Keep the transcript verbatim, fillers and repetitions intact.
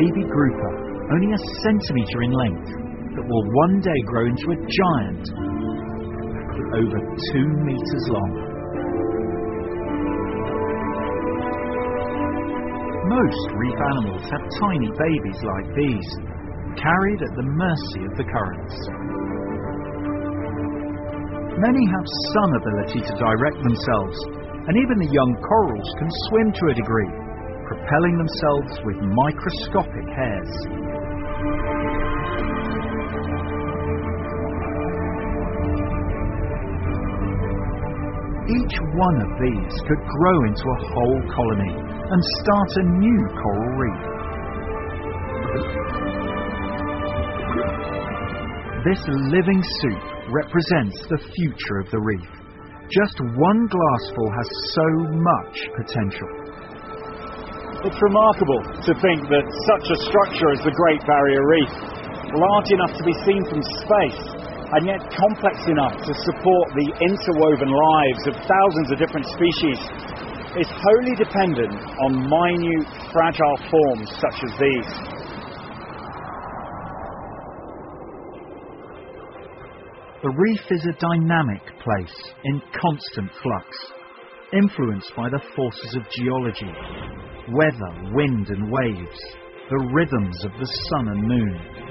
baby grouper, only a centimetre in length, that will one day grow into a giant, over two metres long. Most reef animals have tiny babies like these, carried at the mercy of the currents. Many have some ability to direct themselves, and even the young corals can swim to a degree, propelling themselves with microscopic hairs. Each one of these could grow into a whole colony and start a new coral reef. This living soup represents the future of the reef. Just one glassful has so much potential. It's remarkable to think that such a structure as the Great Barrier Reef, large enough to be seen from space, and yet complex enough to support the interwoven lives of thousands of different species, is wholly dependent on minute, fragile forms such as these. The reef is a dynamic place in constant flux, influenced by the forces of geology, weather, wind and waves, the rhythms of the sun and moon.